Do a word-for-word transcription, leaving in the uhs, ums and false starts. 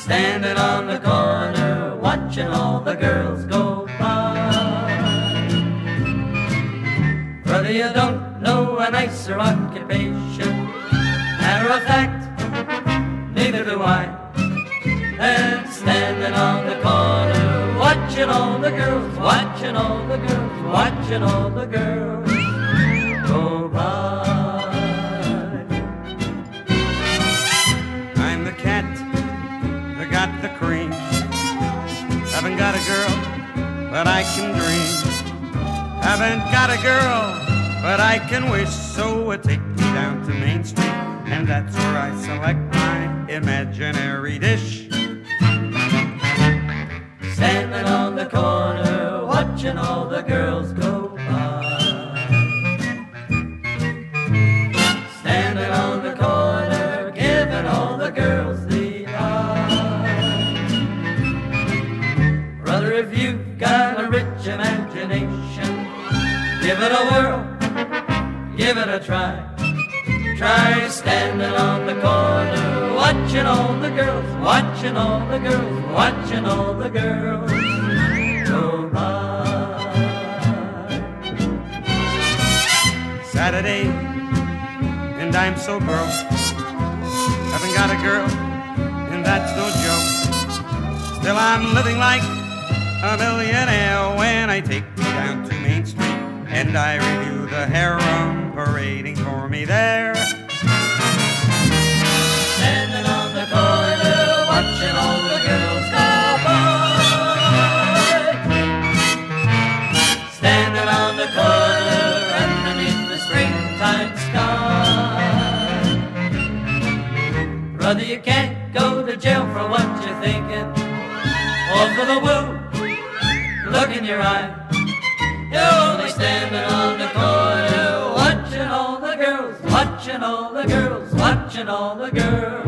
standing on the corner, watching all the girls go by. Brother, you don't know a nicer occupation. Matter of fact, neither do I. And standing on the corner, watching all the girls, watching all the girls, watching all the girls go by. I'm the cat that got the cream. Haven't got a girl, but I can dream. Haven't got a girl, but I can wish. So I take me down to Main Street, and that's where I select my imaginary dish. Standing on the corner, watching all the girls go by. Standing on the corner, giving all the girls the eye. Brother, if you've got a rich imagination, give it a whirl, give it a try. Try standing on the corner, watching all the girls, watching all the girls, watching all the girls go by. Saturday, and I'm so broke. Haven't got a girl, and that's no joke. Still I'm living like a millionaire when I take me down to Main Street and I review the harem parading for me there. Standing on the corner, watching all the girls go by. Standing on the corner, underneath the springtime sky. Brother, you can't go to jail for what you're thinking, or for the woo look in your eye. You're only standing on the corner, watching all the girls, watching all the girls, watching all the girls